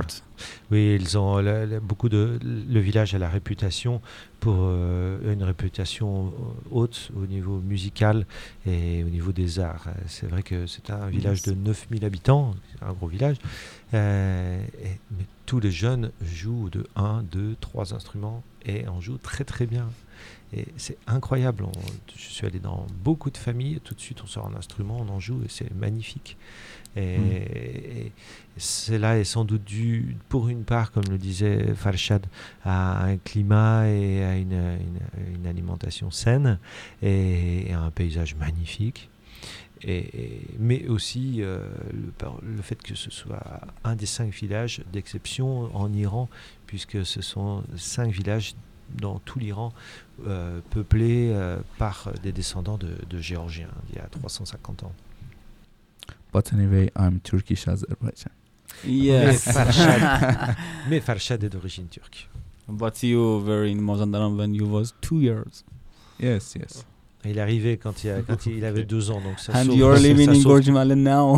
Oui, ils ont la, la, beaucoup de le village a la réputation pour euh, une réputation haute au niveau musical et au niveau des arts. C'est vrai que c'est un village yes. de neuf mille habitants, un gros village. Euh, et, mais tous les jeunes jouent de un, deux, trois instruments et en jouent très très bien. Et c'est incroyable. On, je suis allé dans beaucoup de familles et tout de suite on sort un instrument, on en joue et c'est magnifique. Et, mmh. et cela est sans doute dû, pour une part, comme le disait Farshad, à un climat et à une, une, une alimentation saine et, et à un paysage magnifique. Et, et, mais aussi euh, le, le fait que ce soit un des cinq villages d'exception en Iran, puisque ce sont cinq villages dans tout l'Iran euh, peuplés euh, par des descendants de, de Géorgiens il y a trois cent cinquante ans. But anyway, I'm Turkish Azerbaijan. Yes. Mais Farshad, mais Farshad est d'origine turque. But you were in Mazandaran when you was two years. Yes, yes. Il est arrivé quand il, a, quand il avait deux ans, donc ça and sauve, you're ça, living ça in sauve. Gorjimale now.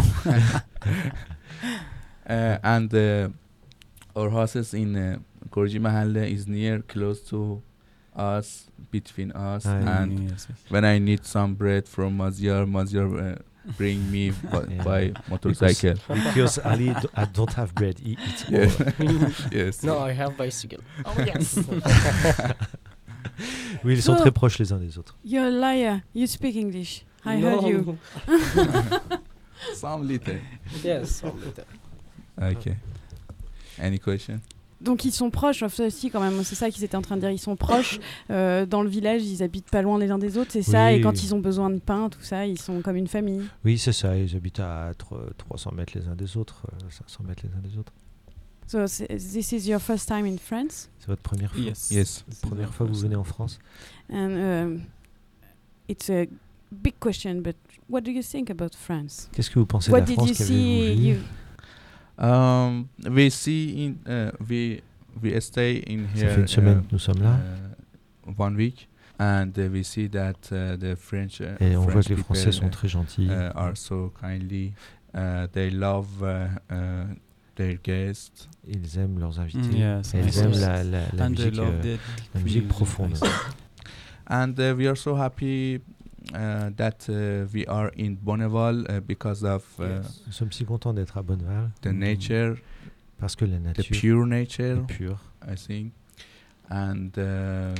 uh, and uh, our houses in uh, Gorjimale is near, close to us, between us. Ah, and yes, yes. when I need some bread from Mazyar, Mazyar uh, bring me by, Yeah. by motorcycle. Because Ali do, I don't have bread. He eats Yeah. all. Yes. No, I have bicycle. Oh yes. Oui, ils sont So- très proches les uns des autres. You're a liar. You speak English. I No. heard you. Some little. Yes. some little. Okay. Any question? Donc ils sont proches, enfin, si quand même, c'est ça qu'ils étaient en train de dire, ils sont proches euh, dans le village, ils habitent pas loin les uns des autres, c'est ça, Oui. et quand ils ont besoin de pain, tout ça, ils sont comme une famille. Oui, c'est ça. Ils habitent à tro- trois cents mètres les uns des autres, euh, cinq cents mètres les uns des autres. So c'est- this is your first time in France, C'est votre première fois. Yes. Yes. La première fois que vous venez en France. and um, it's a big question, but what do you think about France? Qu'est-ce que vous pensez What de la did France? you Qu'avez-vous see? vu? You, Um, we see in uh, we we stay in Ça here fait une semaine uh, que nous sommes là. uh, one week, and uh, we see that uh, the French uh, Et on voit French que les people, Français sont uh, très gentils. uh, are so kindly. Uh, they love uh, uh, their guests. Ils aiment leurs invités. Mm, yes, Et ils yes, aiment yes. la, la, la And they musique, love euh, the la musique music, profonde. I see. And uh, we are so happy uh, that uh, we are in Bonneval uh, because of uh, Nous sommes si contents d'être à Bonneval. the nature, Parce que la the nature pure nature, est pure. I think, and uh,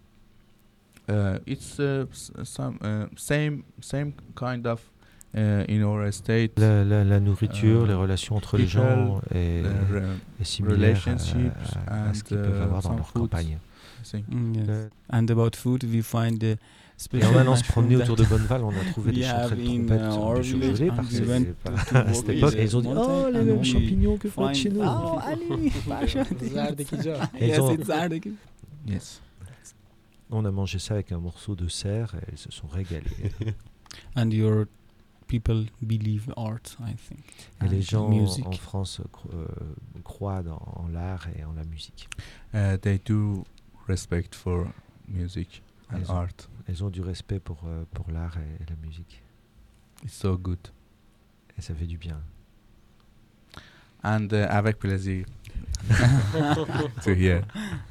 uh, it's uh, s- some uh, same same kind of uh, in our state. La, la, la nourriture, Euh, les relations entre les people, gens est, uh, re- est similaire relationships à, à, à ce qu'ils and, peuvent uh, avoir dans some leur foods. campagne. I think. Mm, yes. Euh, And about food, we find the Et special en allant se promener mushroom autour de that Bonneval, on a trouvé des we have chanterelles de in, trompettes uh, de our chocolate village, parce and que we went c'est to- pas- to à walk cette in époque, the et ils ont dit mountain oh les and mêmes we champignons que près de find- chez nous. Oh, Ali, Zardekija. Et yes, ils ont- it's Zardeki. Yes. On a mangé ça avec un morceau de cerf et ils se sont régalés. And your people believe art, I think. Et les and gens music. en France cro- euh, croient dans, en l'art et en la musique. Uh, they do respect for music and Ils ont- art. Ils ont du respect pour, euh, pour l'art et, et la musique. It's so good. Et ça fait du bien. And uh, avec plaisir to hear.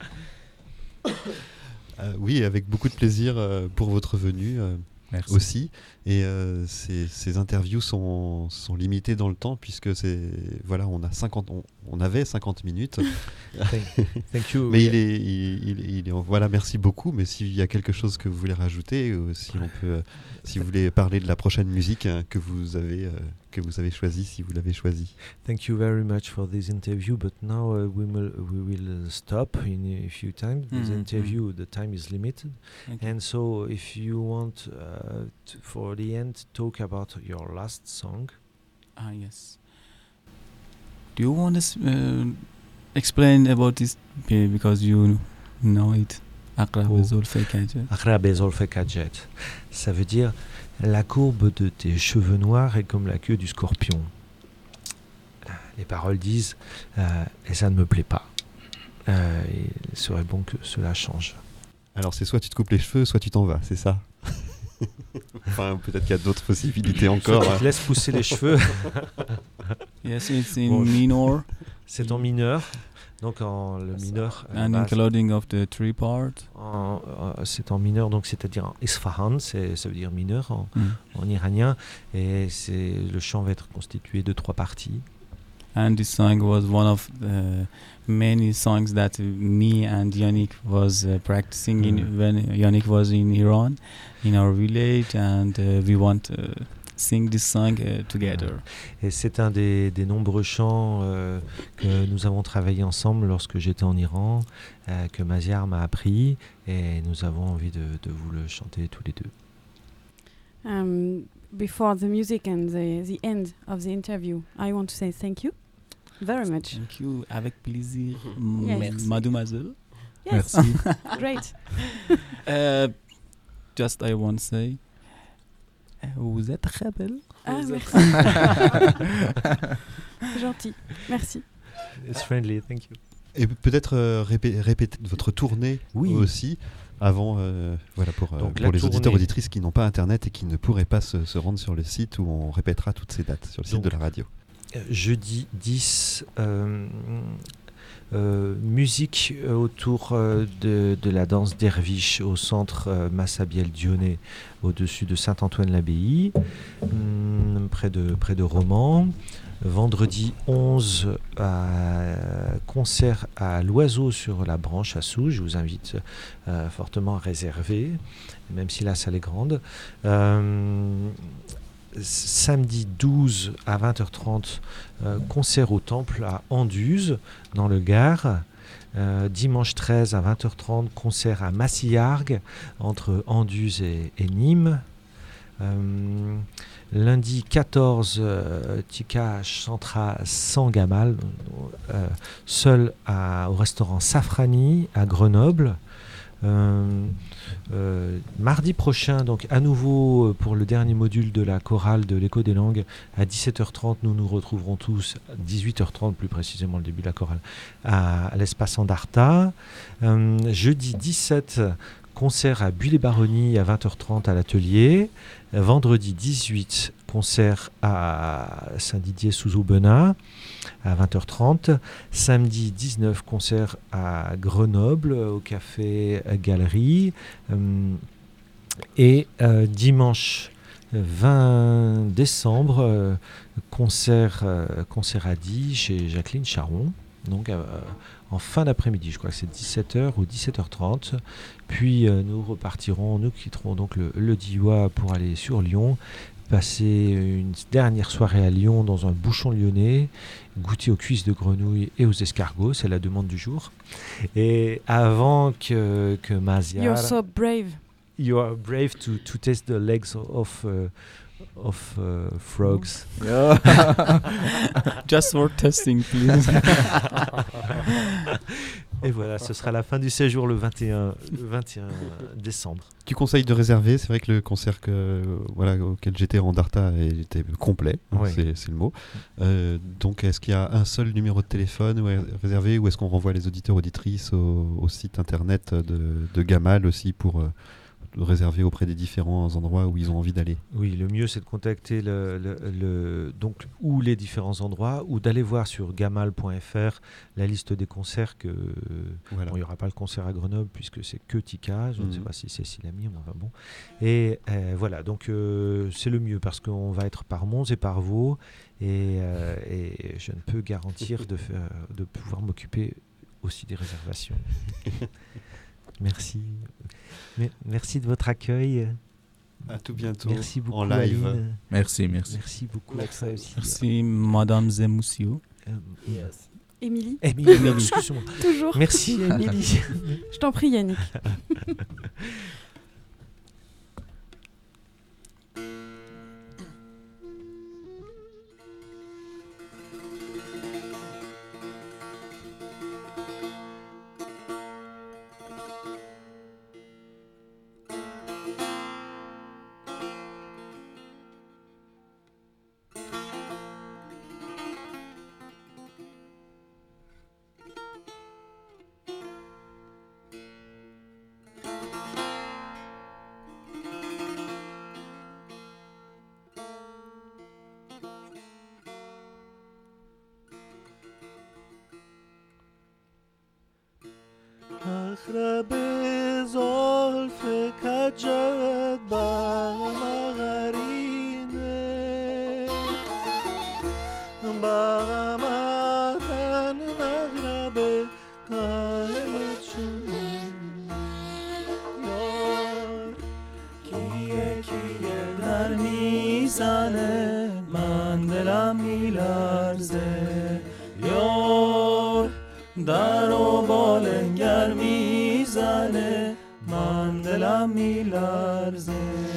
Euh, oui, avec beaucoup de plaisir euh, pour votre venue euh, Merci. aussi. Et euh, ces, ces interviews sont, sont limitées dans le temps puisque c'est voilà, on a cinquante, on, on avait cinquante minutes. Thank, thank you. Mais il est, il, il- il est, voilà, merci beaucoup. Mais s'il y a quelque chose que vous voulez rajouter, ou si on peut, euh, si vous voulez parler de la prochaine musique hein, que vous avez, euh, que vous avez choisie, si vous l'avez choisie. Thank you very much for this interview. But now uh, we will we will uh, stop in a few times. This Mhm, interview, the time is limited, Thank you. and so if you want uh, to, for the end, talk about your last song. Ah, yes. Do you want to s- uh, explain about this uh, because you know it? أقرب Oh. زلفي كجد. Aqrab Zolfe Kajet. Ça veut dire la courbe de tes cheveux noirs est comme la queue du scorpion. Les paroles disent euh, et ça ne me plaît pas. Euh, il serait bon que cela change. Alors c'est soit tu te coupes les cheveux, soit tu t'en vas, c'est ça. Enfin, peut-être qu'il y a d'autres possibilités encore. Soit hein. tu te laisses pousser les cheveux. Yes, it's in Bon, je- minor. C'est en mineur. Donc en le mineur. And base, including of the three parts. en, euh, c'est en mineur, donc c'est-à-dire en Isfahan, c'est, ça veut dire mineur en, Mm. en iranien. Et c'est, le chant va être constitué de trois parties. And this song was one of the many songs that me and Yannick was uh, practicing in Mm. when Yannick was in Iran, in our village, and uh, we want to sing this song uh, together. Et c'est un des, des nombreux chants euh, que nous avons travaillé ensemble lorsque j'étais en Iran, euh, que Maziar m'a appris, et nous avons envie de, de vous le chanter tous les deux. Um, before the music and the, the end of the interview, I want to say thank you very much. Thank you, avec plaisir, Yes. m- mademoiselle. Yes, Merci. great. Uh, just I want to say, uh, vous êtes très belle. Ah, Vous êtes- merci. Gentil, merci. It's friendly, thank you. Et peut-être euh, répé- répéter votre tournée Oui. aussi, avant, euh, voilà, pour, euh, Donc, pour la les tournée. auditeurs auditrices qui n'ont pas Internet et qui ne pourraient pas se, se rendre sur le site où on répétera toutes ces dates, sur le site Donc, de la radio. Euh, Jeudi dix, euh, euh, musique euh, autour euh, de, de la danse derviche au centre euh, Massabielle Dionnet, au-dessus de Saint-Antoine-l'Abbaye, hum, près de, près de Romans. Vendredi onze, à, concert à l'Oiseau sur la branche à Souge. Je vous invite euh, fortement à réserver, même si la salle est grande. Euh, Samedi douze à vingt heures trente, euh, concert au Temple à Anduze, dans le Gard. Euh, dimanche treize à vingt heures trente, concert à Massillargues, entre Anduze et, et Nîmes. Euh, lundi quatorze, euh, Tika chantera sans Gamal, euh, seul à, au restaurant Safrani à Grenoble. Euh, euh, mardi prochain, donc à nouveau euh, pour le dernier module de la chorale de l'Écho des langues, à dix-sept heures trente, nous nous retrouverons tous, à dix-huit heures trente plus précisément, le début de la chorale, à, à l'espace Andarta. Euh, jeudi dix-sept, concert à Buis-les-Baronnies à vingt heures trente à l'atelier. Euh, vendredi dix-huit, concert à Saint-Didier-sous-Aubenas à vingt heures trente. Samedi dix-neuf, concert à Grenoble au café Galerie. Euh, et euh, dimanche vingt décembre, euh, concert, euh, concert à Die chez Jacqueline Charon. Donc euh, en fin d'après-midi, je crois que c'est dix-sept heures ou dix-sept heures trente. Puis euh, nous repartirons, nous quitterons donc le, le Diois pour aller sur Lyon, passer une dernière soirée à Lyon dans un bouchon lyonnais, goûter aux cuisses de grenouille et aux escargots, c'est la demande du jour. Et avant que, que Maziar... You're so brave. You are brave to, to taste the legs of, uh, of uh, frogs. Just for testing, please. Et voilà, ce sera la fin du séjour le vingt et un, le vingt et un décembre. Tu conseilles de réserver, c'est vrai que le concert que, voilà, auquel j'étais en Darta était complet, hein, Oui. c'est, c'est le mot. Euh, donc est-ce qu'il y a un seul numéro de téléphone ou est- réservé ou est-ce qu'on renvoie les auditeurs auditrices au, au site internet de, de Gamal aussi pour euh, réserver auprès des différents endroits où ils ont envie d'aller? Oui, le mieux c'est de contacter le, le, le- donc, ou les différents endroits ou d'aller voir sur gamal point f r la liste des concerts que... Voilà. Bon, il n'y aura pas le concert à Grenoble puisque c'est que Tika, je ne sais Mhm. pas si c'est Silami, mais enfin bon. Et euh, voilà, donc euh, c'est le mieux parce qu'on va être par Mons et par Vaud et, euh, et je ne peux garantir de, faire- de pouvoir m'occuper aussi des réservations. Merci. Me- Merci de votre accueil. À tout bientôt Merci beaucoup en live. Aline. Merci, merci. Merci beaucoup à toi aussi. Merci, Madame Zemousio. Euh, Émilie, Émilie, excuse-moi. toujours. Merci Émilie. Je t'en prie, Yannick. Thank اقرب زلف کجت بغمغرینه بغمتن اقرب قلب چون یار کیه کیه در میزنه من دلم میلرزه یار در و بالنگر میزنه من دلم میلرزه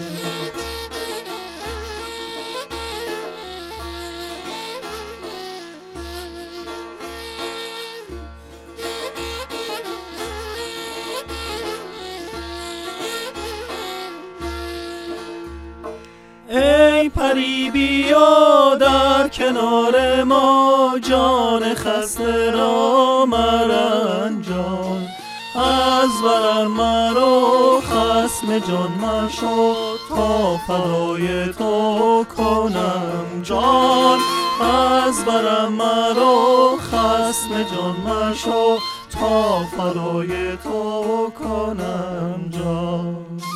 ای پری بیا در کنار ما جان خسته را مرنجان از برم مرا خصم جان مشو تا فدای تو کنم جان از برم مرا خصم جان مشو تا فدای تو کنم جان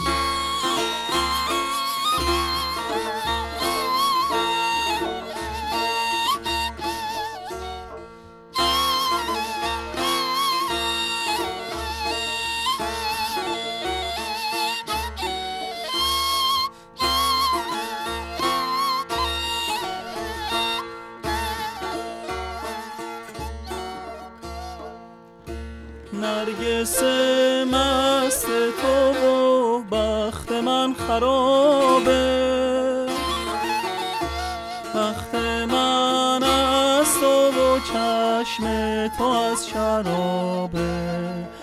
نرگس مست تو و بخت من خرابه بخت من از تو و چشم تو از شرابه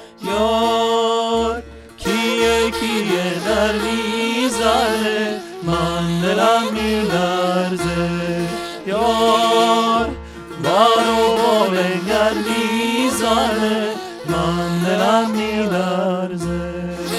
یار کیه کیه در میزنه من دلم میلرزه یار بارو بالنگر میزنه من دلم میلرزه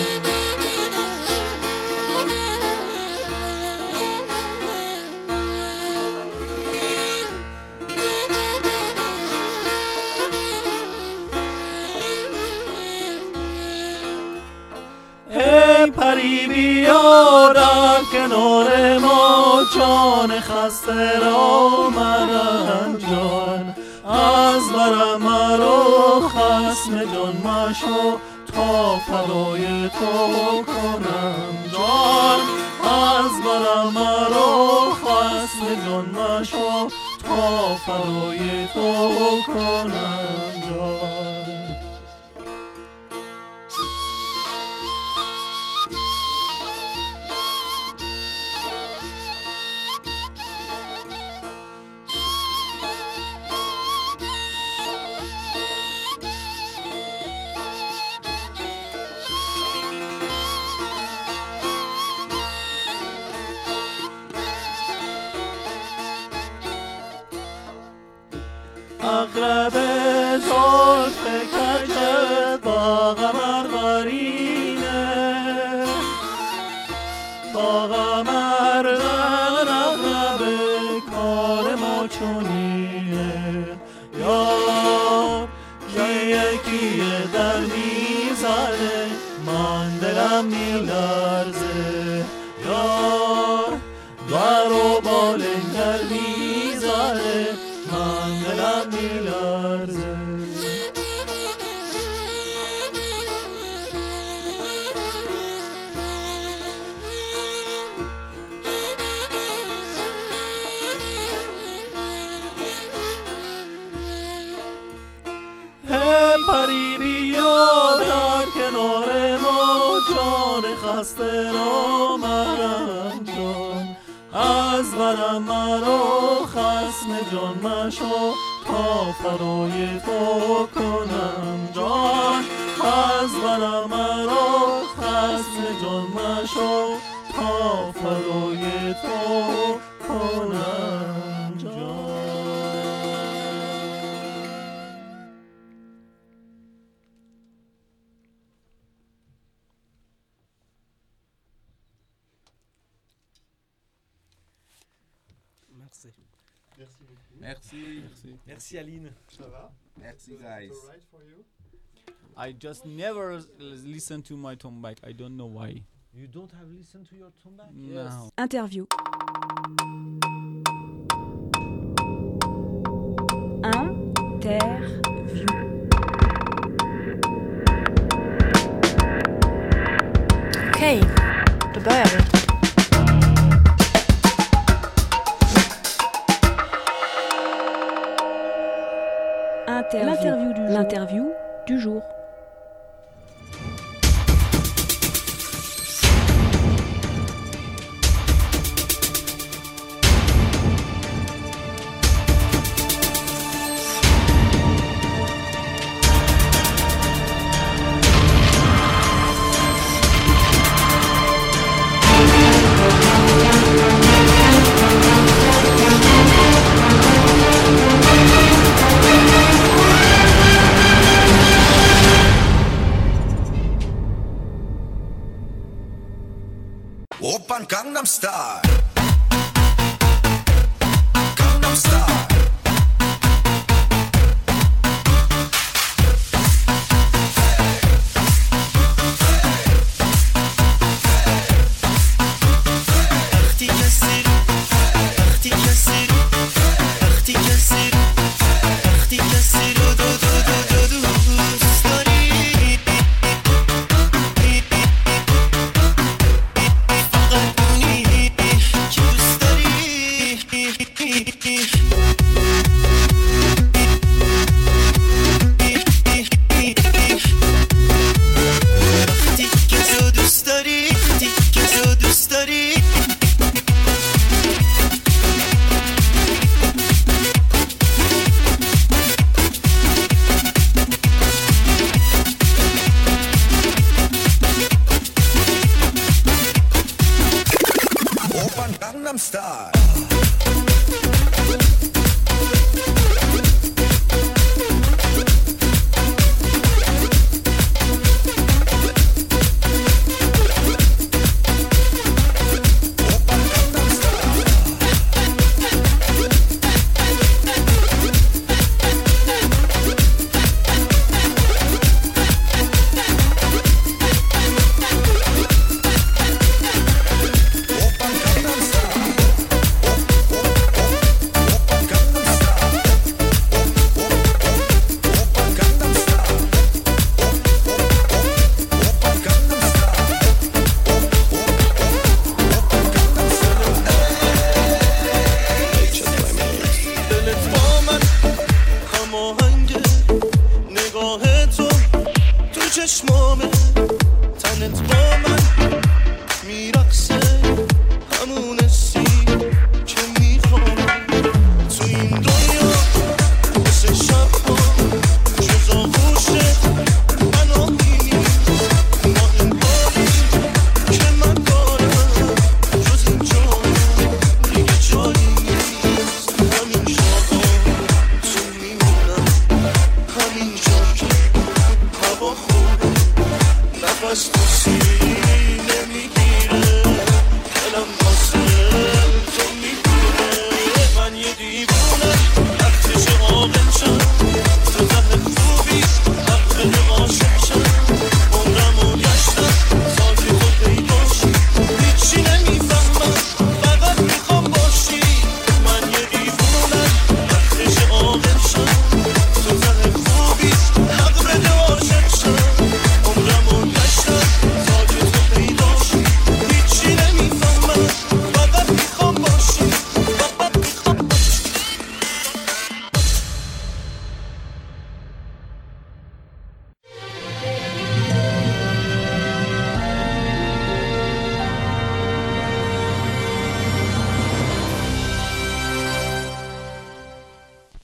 ای پری بیا در کنار ما جان خسته را مرنجان از برم مرا خصم جان مشو تا فدای تو کنم جان از برم مرا خصم جان مشو تا فدای تو کنم جان اقرب زلف کجت با قمرقرینه با قمرقرین اقرب کار ما چونینه یار کیه کیه در میزنه من دلم میلرزه یار بر و بالنگر میزنه من دلم میلرزه هم پری بیا در کنار ما جان خسته را مرنجان از برم مرا خصم جان مشو تا فدای تو کنم جان از برم مرا خصم جان مشو تا فدای تو کنم جان Merci. Merci. Merci Aline. Ça va? Merci, guys. It's all right for you? I just never l- listen to my tombak. I don't know why. You don't have listened to your tombak? No. Interview. Interview. Okej, då börjar vi. Interview. L'interview du jour. L'interview du jour. Oppan Gangnam Style. Gangnam Style. اختی کسی اختی کسی اختی کسی اختی کسی رو دو دو دو دو دوست داری فقط اونی که دوست داری وقتی که تو دوست داری وقتی که تو دوست داری Oppan Gangnam Style. دلت با من هماهنگه نگاه تو تو چشمامه تنت با من میرقصه